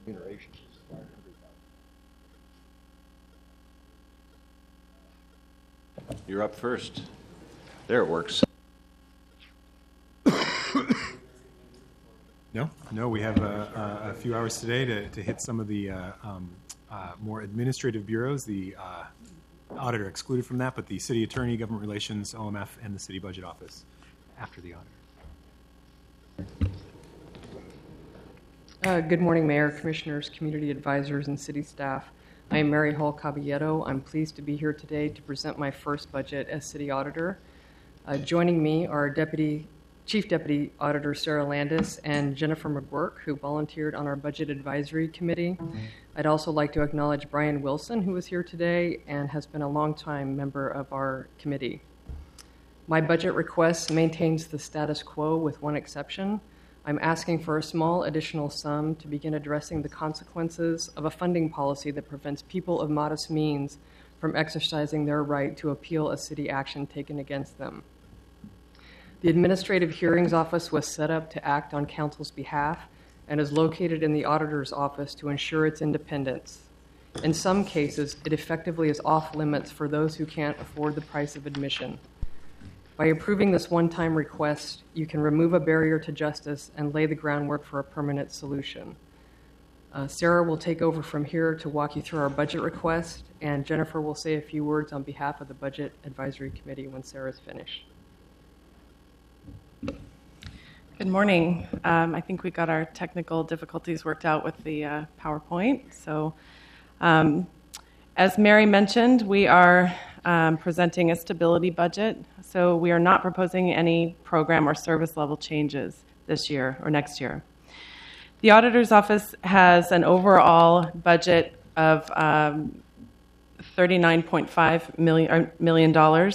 You're up first. There it works. No, we have a few hours today to hit some of the more administrative bureaus. The auditor excluded from that, but the city attorney, government relations, OMF, and the city budget office after the auditor. Good morning, Mayor, Commissioners, Community Advisors, and City staff. I am Mary Hall Caballero. I'm pleased to be here today to present my first budget as City Auditor. Joining me are Chief Deputy Auditor Sarah Landis and Jennifer McGuirk, who volunteered on our Budget Advisory Committee. I'd also like to acknowledge Brian Wilson, who is here today and has been a longtime member of our committee. My budget request maintains the status quo with one exception. I'm asking for a small additional sum to begin addressing the consequences of a funding policy that prevents people of modest means from exercising their right to appeal a city action taken against them. The Administrative Hearings Office was set up to act on council's behalf and is located in the auditor's office to ensure its independence. In some cases, it effectively is off limits for those who can't afford the price of admission. By approving this one-time request, you can remove a barrier to justice and lay the groundwork for a permanent solution. Sarah will take over from here to walk you through our budget request, and Jennifer will say a few words on behalf of the Budget Advisory Committee when Sarah's finished. Good morning. I think we got our technical difficulties worked out with the PowerPoint. So as Mary mentioned, we are presenting a stability budget. So we are not proposing any program or service level changes this year or next year. The Auditor's Office has an overall budget of $39.5 million.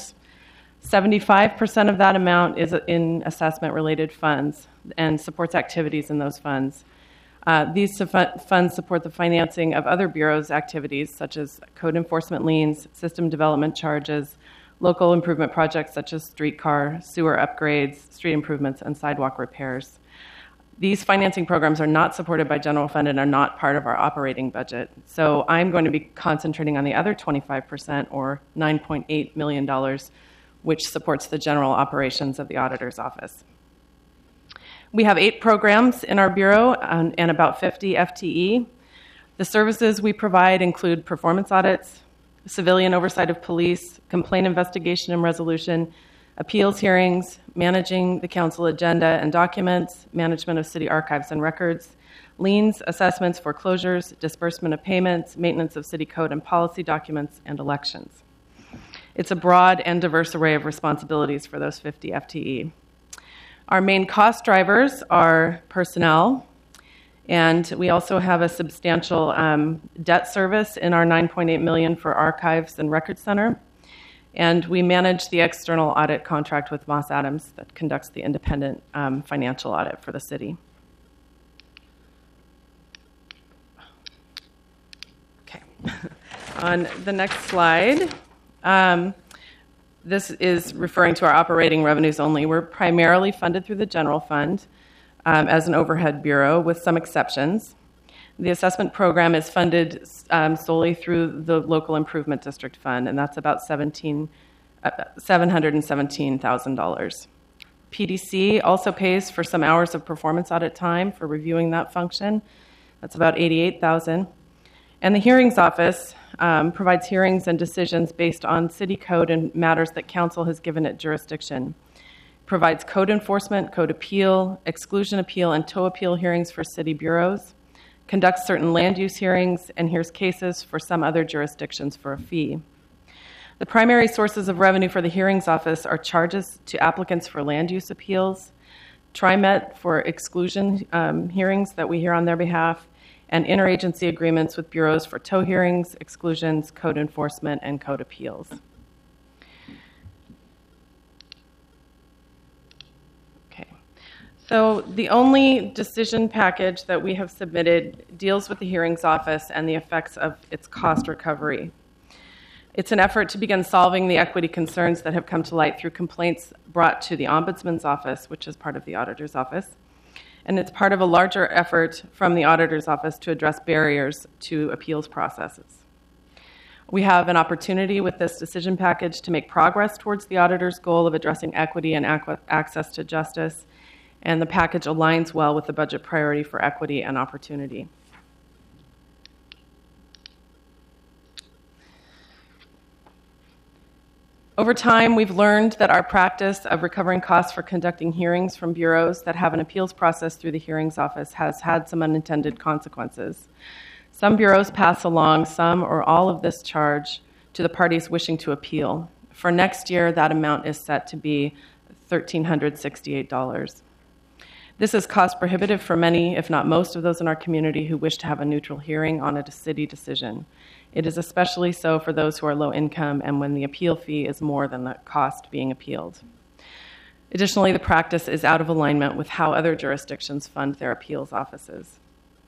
75% of that amount is in assessment-related funds and supports activities in those funds. These funds support the financing of other bureaus' activities, such as code enforcement liens, system development charges, local improvement projects such as streetcar, sewer upgrades, street improvements, and sidewalk repairs. These financing programs are not supported by general fund and are not part of our operating budget. So I'm going to be concentrating on the other 25%, or $9.8 million, which supports the general operations of the Auditor's Office. We have 8 programs in our bureau and about 50 FTE. The services we provide include performance audits, civilian oversight of police, complaint investigation and resolution, appeals hearings, managing the council agenda and documents, management of city archives and records, liens, assessments, foreclosures, disbursement of payments, maintenance of city code and policy documents, and elections. It's a broad and diverse array of responsibilities for those 50 FTE. Our main cost drivers are personnel, and we also have a substantial debt service in our $9.8 million for archives and record center. And we manage the external audit contract with Moss Adams that conducts the independent financial audit for the city. Okay. On the next slide, this is referring to our operating revenues only. We're primarily funded through the general fund as an overhead bureau with some exceptions. The assessment program is funded solely through the local improvement district fund, and that's about $717,000. PDC also pays for some hours of performance audit time for reviewing that function. That's about $88,000. And the hearings office provides hearings and decisions based on city code and matters that council has given it jurisdiction. Provides code enforcement, code appeal, exclusion appeal, and tow appeal hearings for city bureaus. Conducts certain land use hearings, and hears cases for some other jurisdictions for a fee. The primary sources of revenue for the hearings office are charges to applicants for land use appeals, TriMet for exclusion hearings that we hear on their behalf, and interagency agreements with bureaus for tow hearings, exclusions, code enforcement, and code appeals. So the only decision package that we have submitted deals with the hearings office and the effects of its cost recovery. It's an effort to begin solving the equity concerns that have come to light through complaints brought to the Ombudsman's office, which is part of the Auditor's Office, and it's part of a larger effort from the Auditor's Office to address barriers to appeals processes. We have an opportunity with this decision package to make progress towards the auditor's goal of addressing equity and access to justice, and the package aligns well with the budget priority for equity and opportunity. Over time, we've learned that our practice of recovering costs for conducting hearings from bureaus that have an appeals process through the hearings office has had some unintended consequences. Some bureaus pass along some or all of this charge to the parties wishing to appeal. For next year, that amount is set to be $1,368. This is cost prohibitive for many, if not most, of those in our community who wish to have a neutral hearing on a city decision. It is especially so for those who are low income and when the appeal fee is more than the cost being appealed. Additionally, the practice is out of alignment with how other jurisdictions fund their appeals offices.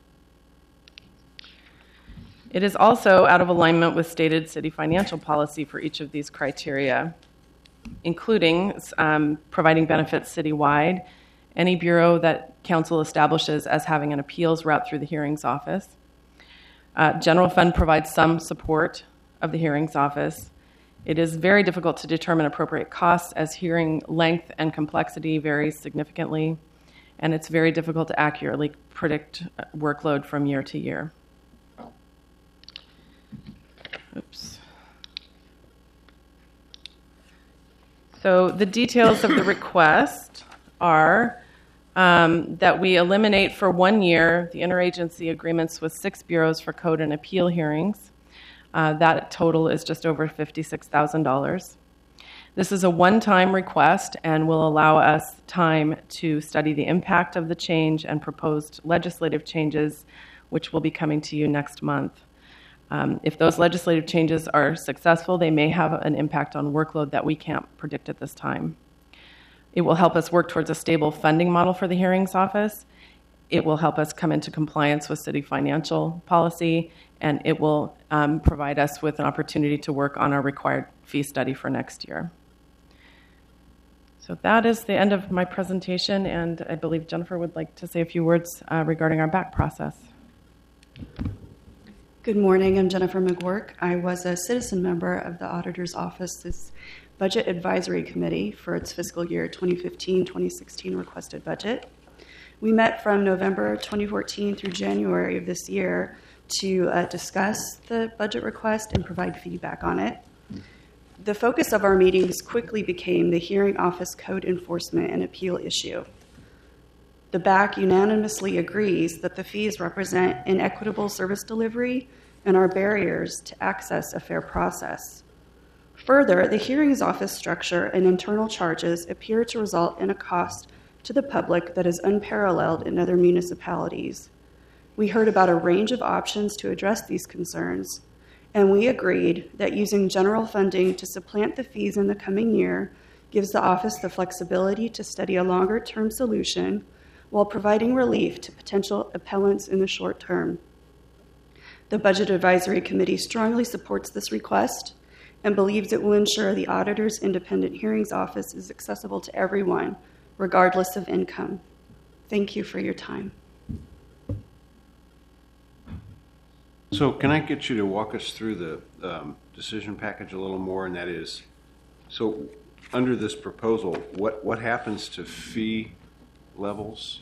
It is also out of alignment with stated city financial policy for each of these criteria, including providing benefits citywide, any bureau that council establishes as having an appeals route through the hearings office. General fund provides some support of the hearings office. It is very difficult to determine appropriate costs as hearing length and complexity varies significantly, and it's very difficult to accurately predict workload from year to year. Oops. So the details of the request are that we eliminate for 1 year the interagency agreements with 6 bureaus for code and appeal hearings. That total is just over $56,000. This is a one-time request and will allow us time to study the impact of the change and proposed legislative changes, which will be coming to you next month. If those legislative changes are successful, they may have an impact on workload that we can't predict at this time. It will help us work towards a stable funding model for the hearings office. It will help us come into compliance with city financial policy, and it will provide us with an opportunity to work on our required fee study for next year. So that is the end of my presentation, and I believe Jennifer would like to say a few words regarding our back process. Good morning. I'm Jennifer McGuirk. I was a citizen member of the Auditor's Office's Budget Advisory Committee for its fiscal year 2015-2016 requested budget. We met from November 2014 through January of this year to discuss the budget request and provide feedback on it. The focus of our meetings quickly became the hearing office code enforcement and appeal issue. The BAC unanimously agrees that the fees represent inequitable service delivery and are barriers to access a fair process. Further, the hearings office structure and internal charges appear to result in a cost to the public that is unparalleled in other municipalities. We heard about a range of options to address these concerns, and we agreed that using general funding to supplant the fees in the coming year gives the office the flexibility to study a longer-term solution while providing relief to potential appellants in the short term. The Budget Advisory Committee strongly supports this request and believes it will ensure the auditor's independent hearings office is accessible to everyone, regardless of income. Thank you for your time. So can I get you to walk us through the decision package a little more? And that is, so under this proposal, what happens to fee levels?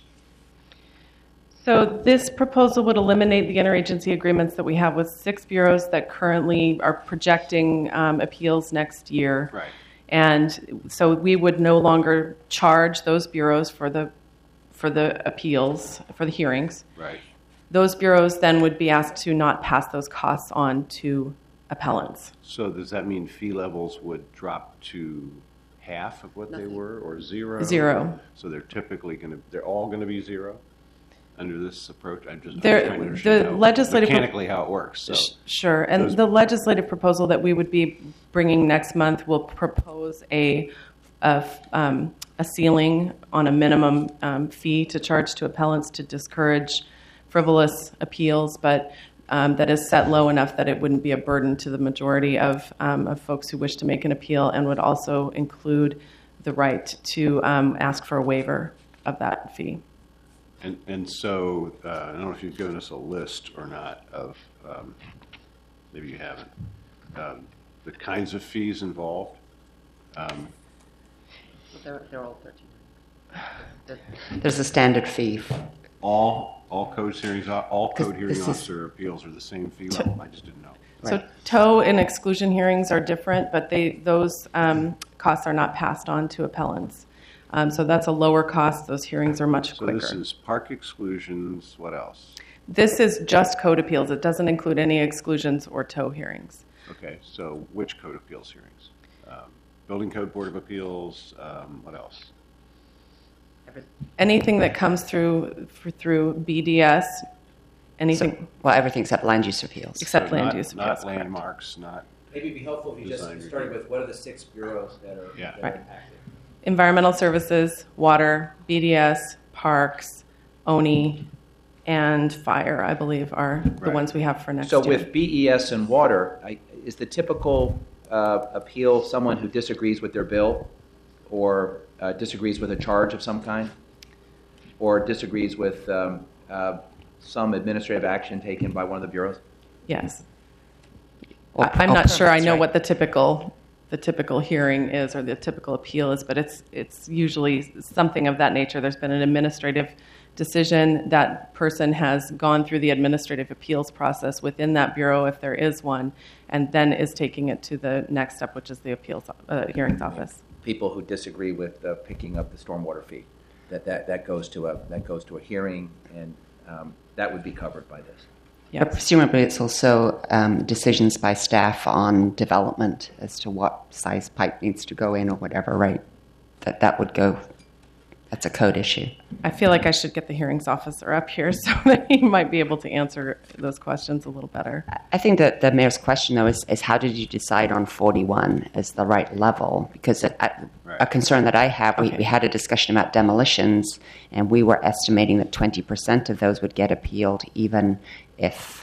So this proposal would eliminate the interagency agreements that we have with 6 bureaus that currently are projecting appeals next year. Right. And so we would no longer charge those bureaus for the appeals, for the hearings. Right. Those bureaus then would be asked to not pass those costs on to appellants. So does that mean fee levels would drop to half of what they were, or zero? Zero. So they're all going to be zero under this approach? I'm just There- trying to understand the legislative mechanically how it works. So Sure, and those- the legislative proposal that we would be bringing next month will propose a ceiling on a minimum fee to charge to appellants to discourage frivolous appeals, but that is set low enough that it wouldn't be a burden to the majority of folks who wish to make an appeal, and would also include the right to ask for a waiver of that fee. And so, I don't know if you've given us a list or not of, maybe you haven't, the kinds of fees involved. They're all 13. There's a standard fee. All code hearings, all code hearing this is- officer appeals are the same fee level? I just didn't know. So Right. tow and exclusion hearings are different, but those costs are not passed on to appellants. So that's a lower cost. Those hearings are much So quicker. this is park exclusions, what else? This is just code appeals. It doesn't include any exclusions or tow hearings. Okay, so which code appeals hearings? Building Code Board of Appeals, what else? Anything that comes through BDS, anything Well, everything except land use appeals. except So land not- use appeals. Not correct. landmarks, not, Maybe it'd be helpful if you Design just started review. with what are the 6 bureaus that are, Yeah. that Right. are impacted. Environmental services, water, BDS, parks, ONI, and fire, I believe, are the Right. ones we have for next So year. with BES and water, is the typical appeal someone who disagrees with their bill or disagrees with a charge of some kind or disagrees with some administrative action taken by one of the bureaus? Yes. Or- I'm or not sure I permits, know right? what the typical hearing is or the typical appeal is, but it's usually something of that nature. There's been an administrative decision. That person has gone through the administrative appeals process within that bureau, if there is one, and then is taking it to the next step, which is the appeals hearings office. People who disagree with picking up the stormwater fee, that goes to a hearing, and that would be covered by this. But Yes. presumably it's also decisions by staff on development as to what size pipe needs to go in or whatever, right? That would go, that's a code issue. I feel like I should get the hearings officer up here so that he might be able to answer those questions a little better. I think that the mayor's question, though, is how did you decide on 41 as the right level? Because a concern that I have, Okay. we had a discussion about demolitions, and we were estimating that 20% of those would get appealed, even if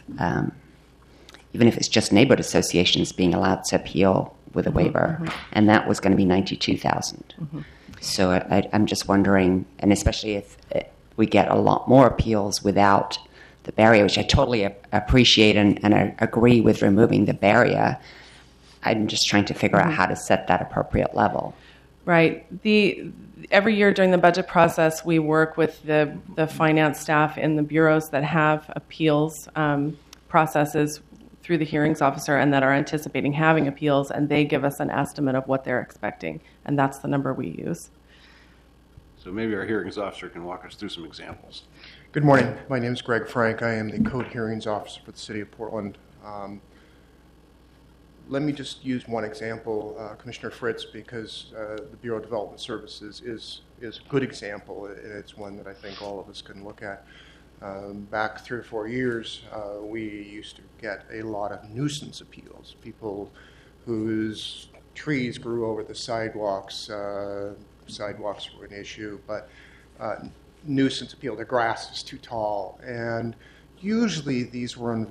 it's just neighborhood associations being allowed to appeal with a waiver, and that was going to be 92,000. So I'm just wondering, and especially if we get a lot more appeals without the barrier, which I totally appreciate and I agree with removing the barrier, I'm just trying to figure out how to set that appropriate level. Right. Every year during the budget process, we work with the finance staff in the bureaus that have appeals processes through the hearings officer and that are anticipating having appeals, and they give us an estimate of what they're expecting, and that's the number we use. so maybe our hearings officer can walk us through some examples. Good morning. My name is Greg Frank. I am the Code Hearings Officer for the City of Portland. Let me just use one example, Commissioner Fritz, because the Bureau of Development Services is a good example, and it's one that I think all of us can look at. Back 3 or 4 years, we used to get a lot of nuisance appeals, people whose trees grew over the sidewalks. Sidewalks were an issue, but nuisance appeal, the grass is too tall, and usually these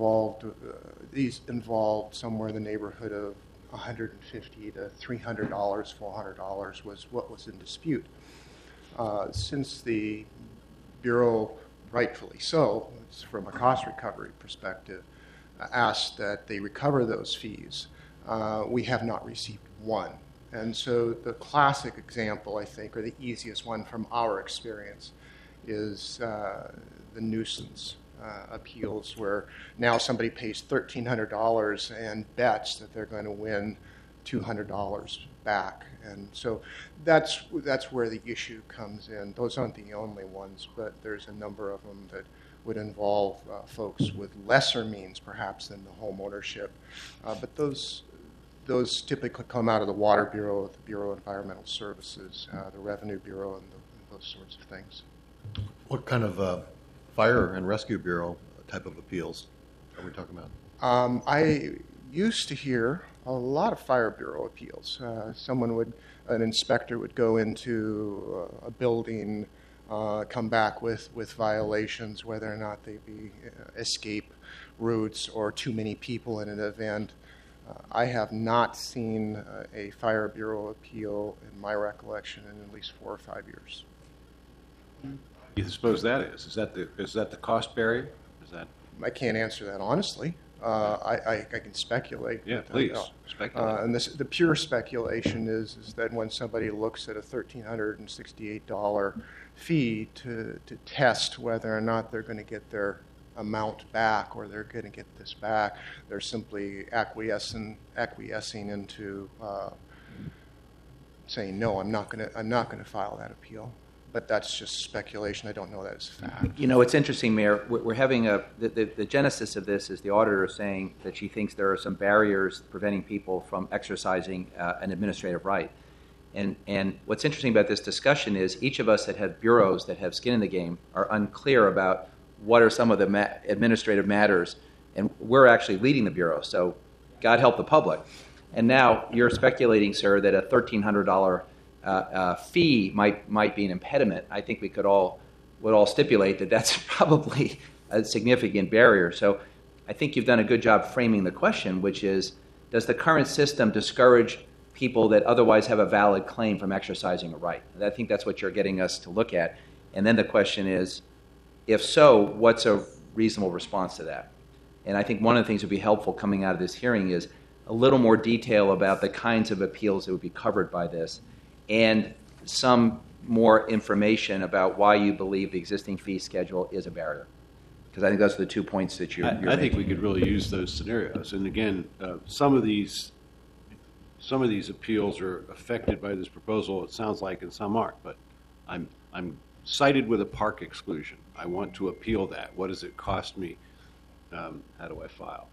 involved somewhere in the neighborhood of $150 to $300, $400 was what was in dispute. Since the Bureau, rightfully so, from a cost recovery perspective, asked that they recover those fees, we have not received one. And so the classic example, I think, or the easiest one from our experience, is the nuisance appeals, where now somebody pays $1,300 and bets that they're going to win $200 back. And so that's where the issue comes in. Those aren't the only ones, but there's a number of them that would involve folks with lesser means, perhaps, than the home ownership. But those typically come out of the Water Bureau, the Bureau of Environmental Services, the Revenue Bureau, and those sorts of things. What kind of fire and rescue bureau type of appeals are we talking about? I used to hear a lot of fire bureau appeals. An inspector would go into a building, come back with violations, whether or not they be escape routes or too many people in an event. I have not seen a fire bureau appeal, in my recollection, in at least 4 or 5 years. do you suppose that is? Is that the cost barrier? Is that? I can't answer that honestly. I can speculate. Yeah, please speculate. And the pure speculation is that when somebody looks at a $1,368 fee to test whether or not they're going to get their amount back or they're going to get this back, they're simply acquiescing into saying no. I'm not going to file that appeal. But that's just speculation. I don't know that as fact. You know, it's interesting, Mayor. We're having the genesis of this is the auditor saying that she thinks there are some barriers preventing people from exercising an administrative right. And what's interesting about this discussion is each of us that have bureaus that have skin in the game are unclear about what are some of the administrative matters, and we're actually leading the bureau. So, God help the public. And now you're speculating, sir, that a $1,300 fee might be an impediment. I think we would all stipulate that that's probably a significant barrier. So I think you've done a good job framing the question, which is, does the current system discourage people that otherwise have a valid claim from exercising a right? And I think that's what you're getting us to look at. And then the question is, if so, what's a reasonable response to that? And I think one of the things that would be helpful coming out of this hearing is a little more detail about the kinds of appeals that would be covered by this, and some more information about why you believe the existing fee schedule is a barrier. Because I think those are the 2 points that you're I think we could really use those scenarios. And again, some of these appeals are affected by this proposal, it sounds like, and some aren't. But I'm cited with a park exclusion. I want to appeal that. What does it cost me? How do I file?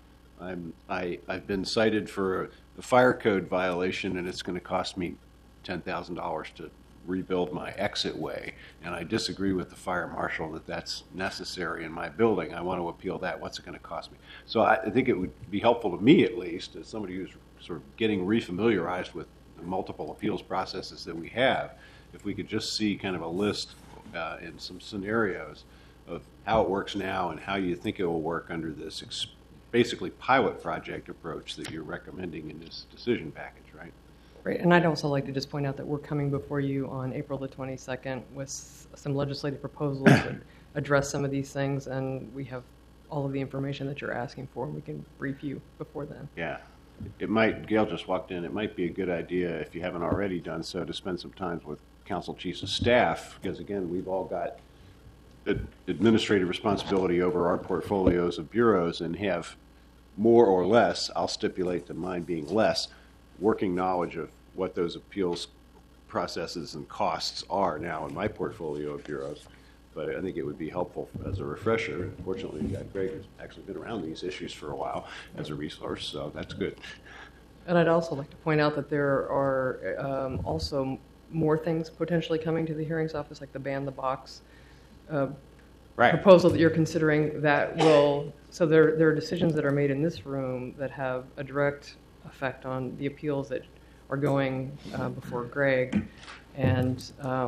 I've been cited for a fire code violation, and it's going to cost me $10,000 to rebuild my exit way, and I disagree with the fire marshal that that's necessary in my building. I want to appeal that. What's it going to cost me? So I think it would be helpful to me, at least, as somebody who's sort of getting refamiliarized with the multiple appeals processes that we have, if we could just see kind of a list in some scenarios of how it works now and how you think it will work under this basically pilot project approach that you're recommending in this decision package, right? Right, and I'd also like to just point out that we're coming before you on April the 22nd with some legislative proposals that address some of these things, and we have all of the information that you're asking for, and we can brief you before then. Yeah. It might, Gail just walked in, it might be a good idea, if you haven't already done so, to spend some time with council chiefs of staff, because again, we've all got administrative responsibility over our portfolios of bureaus and have more or less, I'll stipulate to mine being less, working knowledge of what those appeals processes and costs are now in my portfolio of bureaus. But I think it would be helpful as a refresher. Fortunately, we've got Greg who's actually been around these issues for a while as a resource, so that's good. And I'd also like to point out that there are also more things potentially coming to the hearings office, like the ban the box proposal that you're considering that will, so there are decisions that are made in this room that have a direct effect on the appeals that are going before Greg, and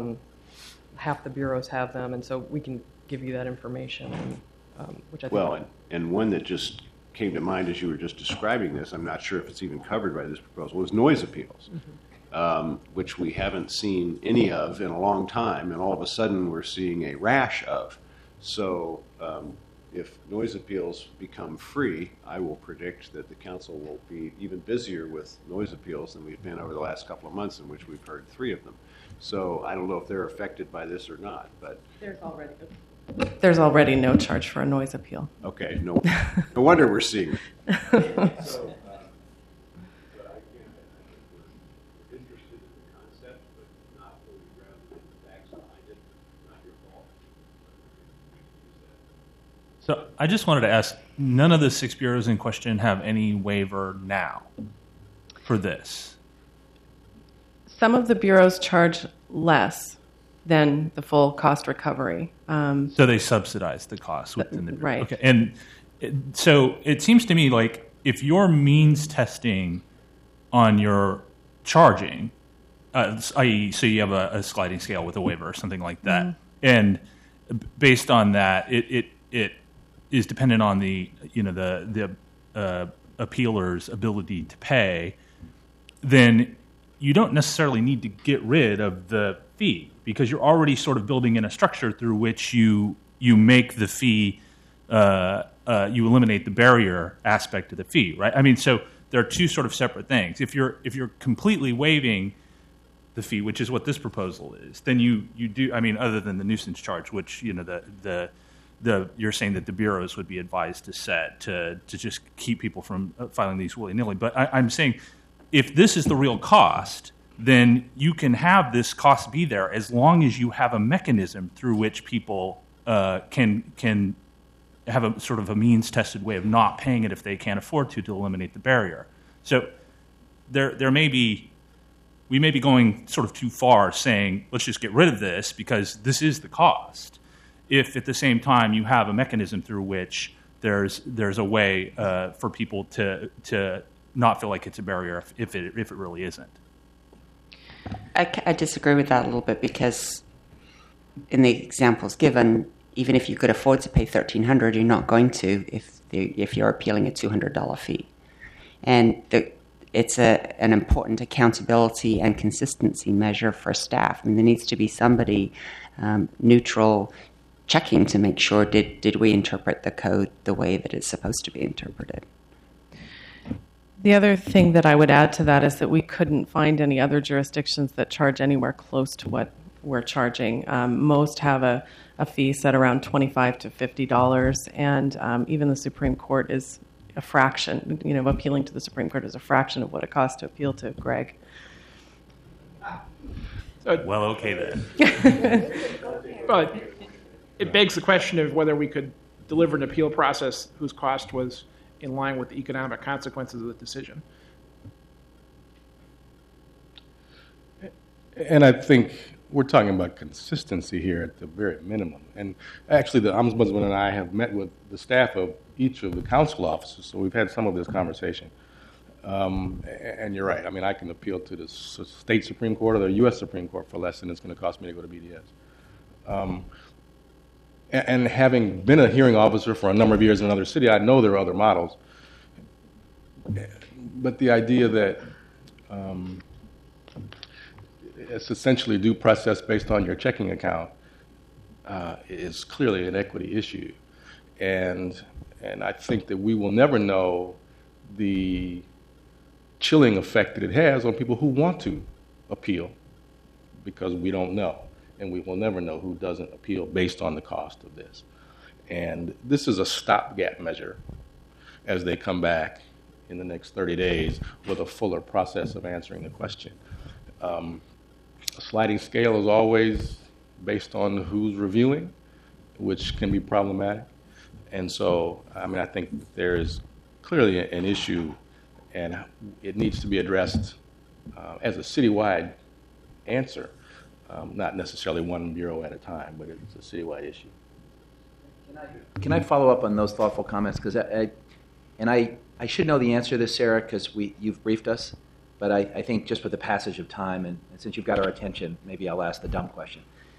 half the bureaus have them, and so we can give you that information, which I think... Well, and one that just came to mind as you were just describing this, I'm not sure if it's even covered by this proposal, is noise appeals, which we haven't seen any of in a long time, and all of a sudden we're seeing a rash of. So if noise appeals become free, I will predict that the council will be even busier with noise appeals than we've been over the last couple of months, in which we've heard 3 of them. So I don't know if they're affected by this or not, but... There's already no charge for a noise appeal. Okay, no wonder we're seeing it. So I just wanted to ask, none of the 6 bureaus in question have any waiver now for this? Some of the bureaus charge less than the full cost recovery. So they subsidize the cost within the bureau. Right. Okay. And so it seems to me like if you're means testing on your charging, i.e., so you have a sliding scale with a waiver or something like that, and based on that, it is dependent on the appealer's ability to pay, then you don't necessarily need to get rid of the fee. because you're already sort of building in a structure through which you make the fee, you eliminate the barrier aspect of the fee, right? I mean, so there are two sort of separate things. If you're completely waiving the fee, which is what this proposal is, then you do. I mean, other than the nuisance charge, which you're saying that the bureaus would be advised to set to just keep people from filing these willy-nilly. But I'm saying, if this is the real cost, then you can have this cost be there as long as you have a mechanism through which people can have a sort of a means-tested way of not paying it if they can't afford to eliminate the barrier. So we may be going sort of too far saying, let's just get rid of this because this is the cost. If at the same time you have a mechanism through which there's a way for people to not feel like it's a barrier if it really isn't. I disagree with that a little bit because in the examples given, even if you could afford to pay $1,300, you're not going to if you're appealing a $200 fee. And it's an important accountability and consistency measure for staff. I mean, there needs to be somebody neutral checking to make sure did we interpret the code the way that it's supposed to be interpreted. The other thing that I would add to that is that we couldn't find any other jurisdictions that charge anywhere close to what we're charging. Most have a fee set around $25 to $50, and even the Supreme Court is a fraction. Appealing to the Supreme Court is a fraction of what it costs to appeal to Greg. Well, okay then. But it begs the question of whether we could deliver an appeal process whose cost was in line with the economic consequences of the decision. And I think we're talking about consistency here at the very minimum. And actually, the Ombudsman and I have met with the staff of each of the council offices, so we've had some of this conversation. And you're right. I mean, I can appeal to the state Supreme Court or the U.S. Supreme Court for less than it's going to cost me to go to BDS. And having been a hearing officer for a number of years in another city, I know there are other models. But the idea that it's essentially due process based on your checking account is clearly an equity issue. And I think that we will never know the chilling effect that it has on people who want to appeal because we don't know. And we will never know who doesn't appeal based on the cost of this. And this is a stopgap measure as they come back in the next 30 days with a fuller process of answering the question. A sliding scale is always based on who's reviewing, which can be problematic. And so, I mean, I think there is clearly an issue, and it needs to be addressed as a citywide answer. Not necessarily one bureau at a time, but it's a citywide issue. Can I follow up on those thoughtful comments? Because I should know the answer to this, Sarah, because you've briefed us. But I think just with the passage of time, and since you've got our attention, maybe I'll ask the dumb question.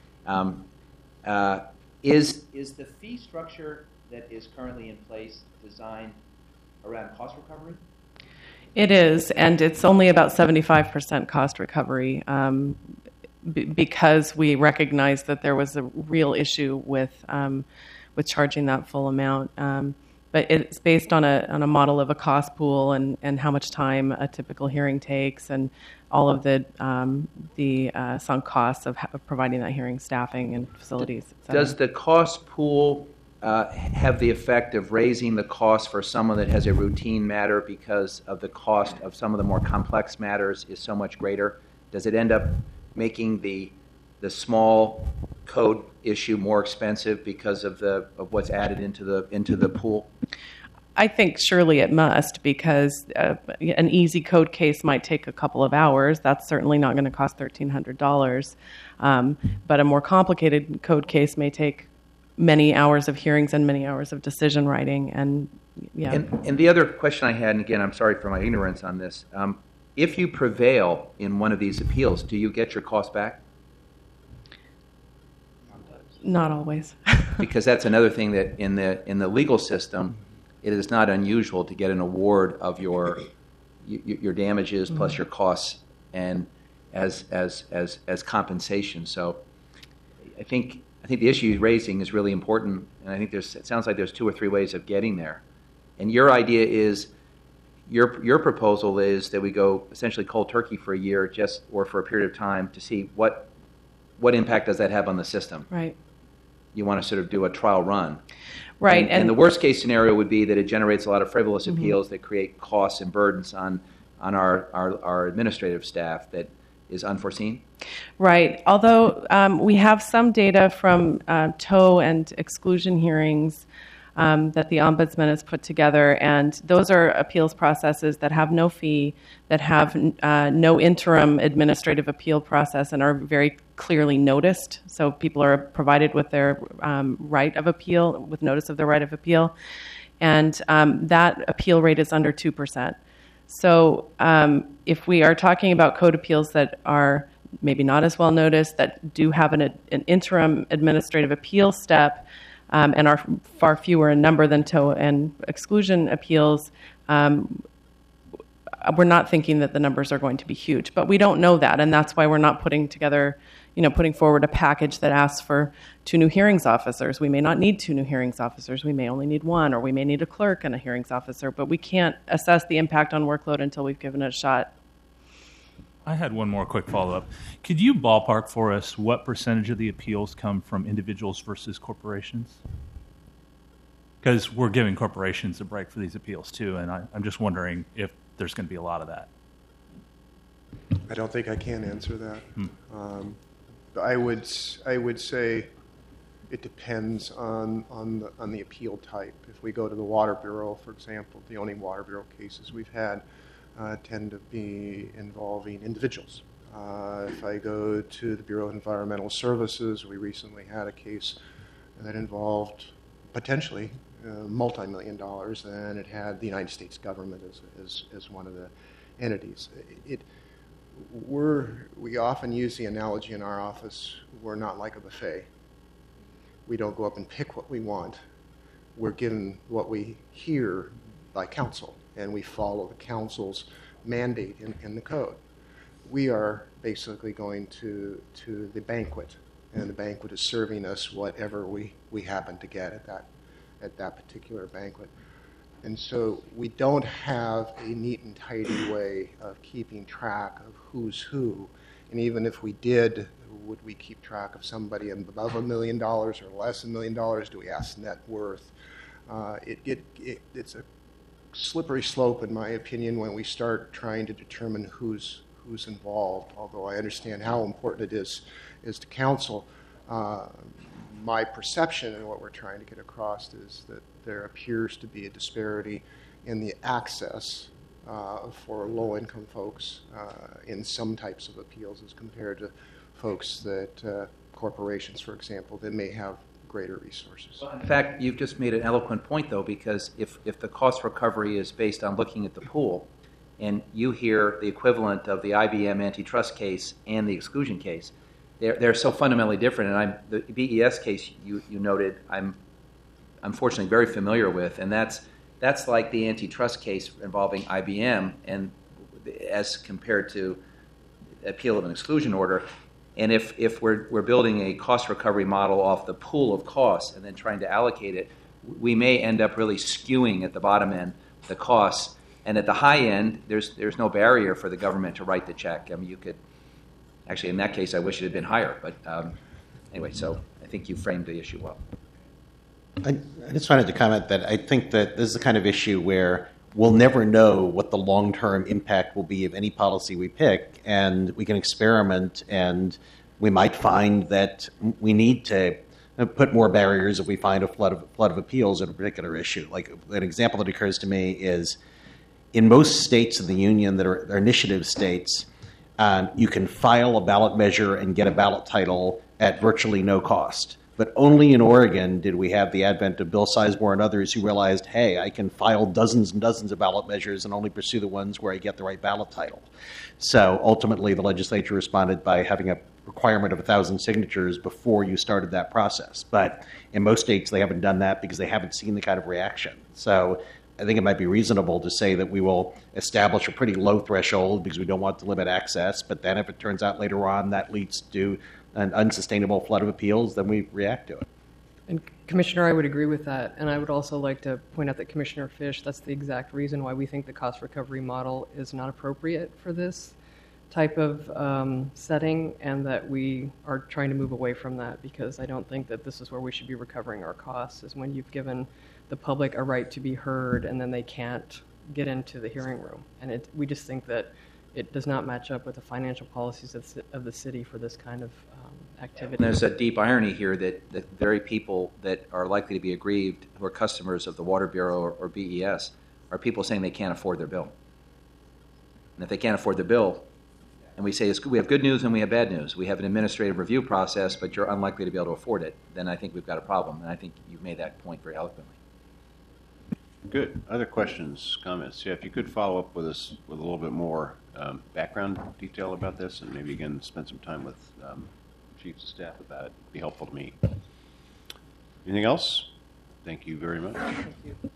Is the fee structure that is currently in place designed around cost recovery? It is, and it's only about 75% cost recovery. Because we recognize that there was a real issue with charging that full amount, but it's based on a model of a cost pool and how much time a typical hearing takes, and all of the sunk costs of providing that hearing, staffing and facilities. Et cetera. Does the cost pool have the effect of raising the cost for someone that has a routine matter because of the cost of some of the more complex matters is so much greater? Does it end up making the small code issue more expensive because of what's added into the pool? I think surely it must, because an easy code case might take a couple of hours. That's certainly not going to cost $1,300. But a more complicated code case may take many hours of hearings and many hours of decision writing. And the other question I had, and again, I'm sorry for my ignorance on this. If you prevail in one of these appeals, do you get your costs back? Not always. Because that's another thing that in the legal system, it is not unusual to get an award of your damages plus your costs and as compensation. So I think the issue you're raising is really important, and I think it sounds like there's 2 or 3 ways of getting there. And your idea is, your proposal is that we go essentially cold turkey for a year, or for a period of time, to see what impact does that have on the system. Right. You want to sort of do a trial run. Right. And the worst case scenario would be that it generates a lot of frivolous appeals that create costs and burdens on our administrative staff that is unforeseen. Right. Although we have some data from tow and exclusion hearings that the Ombudsman has put together, and those are appeals processes that have no fee, that have no interim administrative appeal process, and are very clearly noticed. So people are provided with their right of appeal, with notice of their right of appeal, and that appeal rate is under 2%. So if we are talking about code appeals that are maybe not as well noticed, that do have an interim administrative appeal step, and are far fewer in number than tow and exclusion appeals, we're not thinking that the numbers are going to be huge. But we don't know that, and that's why we're not putting forward a package that asks for 2 new hearings officers. We may not need 2 new hearings officers. We may only need 1, or we may need a clerk and a hearings officer, but we can't assess the impact on workload until we've given it a shot. I had one more quick follow-up. Could you ballpark for us what percentage of the appeals come from individuals versus corporations? Because we're giving corporations a break for these appeals too, and I'm just wondering if there's going to be a lot of that. I don't think I can answer that. I would say it depends on the appeal type. If we go to the Water Bureau, for example, the only Water Bureau cases we've had tend to be involving individuals. If I go to the Bureau of Environmental Services, we recently had a case that involved potentially multi-million dollars, and it had the United States government as one of the entities. We often use the analogy in our office, we're not like a buffet. We don't go up and pick what we want. We're given what we hear by council, and we follow the council's mandate in the code. We are basically going to the banquet, and the banquet is serving us whatever we happen to get at that particular banquet. And so we don't have a neat and tidy way of keeping track of who's who. And even if we did, would we keep track of somebody above $1 million or less than $1 million? Do we ask net worth? It's a slippery slope, in my opinion, when we start trying to determine who's involved, although I understand how important it is to counsel. My perception and what we're trying to get across is that there appears to be a disparity in the access for low-income folks in some types of appeals as compared to folks that, corporations, for example, that may have greater resources. Well, in fact, you've just made an eloquent point, though, because if the cost recovery is based on looking at the pool, and you hear the equivalent of the IBM antitrust case and the exclusion case, they're so fundamentally different. And the BES case you noted, I'm unfortunately very familiar with, and that's like the antitrust case involving IBM, and as compared to appeal of an exclusion order. And if we're building a cost recovery model off the pool of costs and then trying to allocate it, we may end up really skewing at the bottom end the costs, and at the high end, there's no barrier for the government to write the check. I mean, you could actually, in that case, I wish it had been higher. But anyway, so I think you framed the issue well. I just wanted to comment that I think that this is the kind of issue where we'll never know what the long-term impact will be of any policy we pick, and we can experiment, and we might find that we need to put more barriers if we find a flood of appeals at a particular issue. Like an example that occurs to me is in most states of the union that are initiative states, you can file a ballot measure and get a ballot title at virtually no cost. But only in Oregon did we have the advent of Bill Sizemore and others who realized, hey, I can file dozens and dozens of ballot measures and only pursue the ones where I get the right ballot title. So ultimately, the legislature responded by having a requirement of 1,000 signatures before you started that process. But in most states, they haven't done that because they haven't seen the kind of reaction. So I think it might be reasonable to say that we will establish a pretty low threshold because we don't want to limit access. But then if it turns out later on that leads to an unsustainable flood of appeals, then we react to it. And Commissioner, I would agree with that. And I would also like to point out that Commissioner Fish, that's the exact reason why we think the cost recovery model is not appropriate for this type of setting, and that we are trying to move away from that, because I don't think that this is where we should be recovering our costs, is when you've given the public a right to be heard and then they can't get into the hearing room. And we just think that it does not match up with the financial policies of the city for this kind of activity. And there's a deep irony here that the very people that are likely to be aggrieved, who are customers of the Water Bureau or BES, are people saying they can't afford their bill. And if they can't afford their bill, and we say we have good news and we have bad news, we have an administrative review process, but you're unlikely to be able to afford it, then I think we've got a problem. And I think you've made that point very eloquently. Good. Other questions, comments? Yeah, if you could follow up with us with a little bit more background detail about this, and maybe again spend some time with chiefs of staff about it, it'd be helpful to me. Anything else? Thank you very much. Thank you.